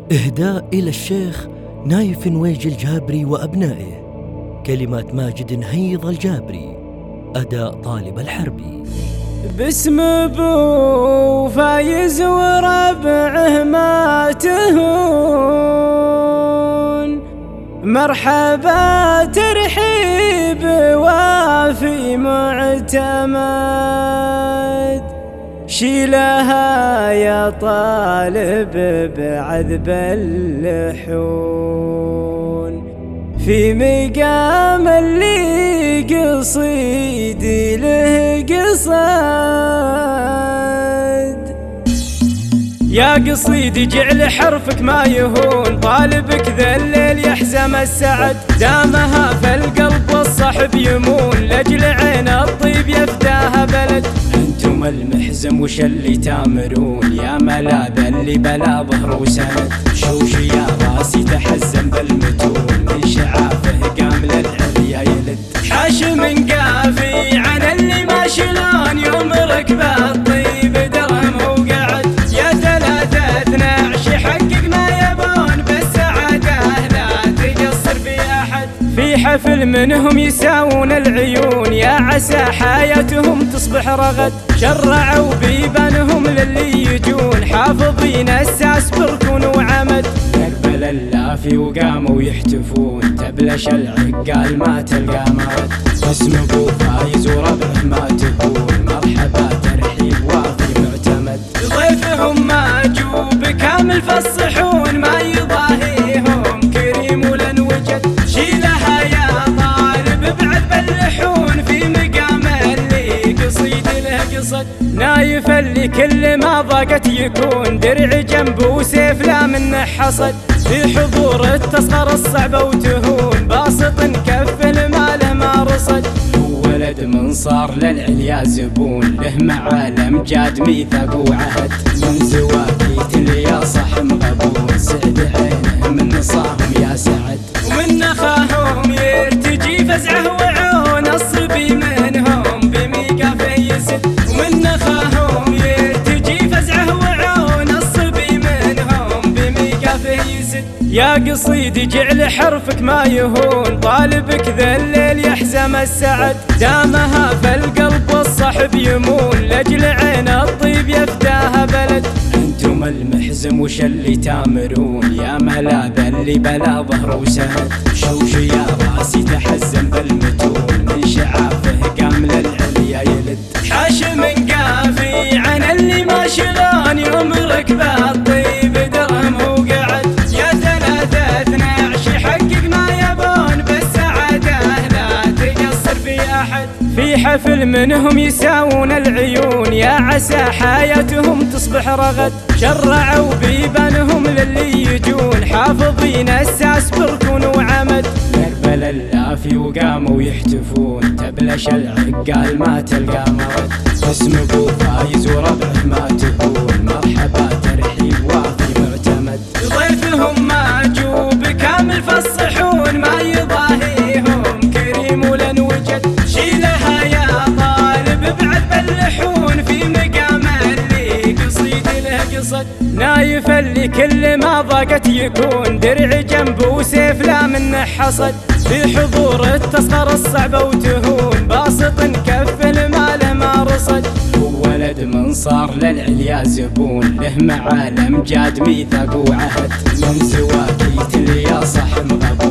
إهداء إلى الشيخ نايف نويج الجابري وأبنائه. كلمات ماجد هيض الجابري. أداء طالب الحربي. باسم ابو فايز وربعه ما تهون، مرحبا ترحيب وافي معتمد، شيلها يا طالب بعذب اللحون، في مقام اللي قصيدي له قصد. يا قصيدي جعل حرفك ما يهون، طالبك ذا الليل يحزم السعد، دامها في القلب والصحب يمون، لاجل عين الطيب يفداها بلد. انتم المحزم وش اللي تامرون، يا ملاذ اللي بلا ظهر وسند، شوشي يا راسي تحزم بالمتون، من شعافه قام للعليا يلد. حاش من قافي عن اللي ما شلون، يوم ركبه الطيب درهم وقعد، يا 3/12 حقق ما يبون، بالسعاده لا تقصر في احد. في حفل منهم يساوون العيون، يا عسى حياتهم تصبح رغد، شرعوا بيبانهم للي يجون، حافظين الساس بركون وعمد. اقبل اللافي وقاموا يحتفون، تبلش العقال ما تلقى مرد، اسم ابو فايز وربعه ما تهون، مرحبا ترحيب وافي معتمد. ضيفهم ما جو بكامل فالصحون، ما يضاهيهم كريم ولن وجد، شيلها يا طالب بعذب اللحون، في مقام اللي قصيد له قصد. نايف اللي كل ما ضاقت يكون، درع جنبه وسيف لا منه حصد، في حضور التصغر الصعبة وتهون، باسط كف الماله ما رصد. ولد من صار للعليا زبون، له معالم جاد ميثاق وعهد، من زواقيت اللي يا صح مغبون، سعد عينه من نصاهم يا سعد، ومن نخاهم يرتجي فزعه وعون، الصبي منهم بميقافه يسد، ومن نخاهم يرتجي فزعه وعون، الصبي منهم بميقافه يسد. يا قصيدي جعل حرفك ما يهون، طالبك ذا الليل يحزم السعد، دامها في القلب والصحب يمون، لاجل عين الطيب يفداها بلد. انتم المحزم وش اللي تامرون، يا ملاذ اللي بلا ظهر وسند، شوشي يا راسي تحزم بالمتون، من شعافه قام للعليا يلد. حاش من قافي عن اللي ما شلون، يوم ركبه الطيب درهم وقعد، يا 3/12 حقق ما يبون، بالسعاده لا تقصر في احد. في حفل منهم يساوون العيون، يا عسى حياتهم تصبح رغد، شرعوا بيبانهم للي يجون، حافظين الساس بركون وعمد. اقبل اللافي وقاموا يحتفون، تبلش العقال ما تلقى مرد، اسم ابو فايز وربعه ما تهون، مرحبا ترحيب وافي معتمد. ضيفهم ما جو بكامل فالصحون، ما يضاهيهم كريم ولن وجد، شيلها يا طالب بعذب اللحون، في مقام اللي قصيد له قصد. نايف اللي كل ما ضاقت يكون، درع جنبه وسيف لا منه حصد، في حضور التصغر الصعبة وتهون، باسط كف الماله ما رصد. ولد من صار للعليا زبون، له معالم جاد ميثاق وعهد، من زواقيت اللي يا صح مغبون.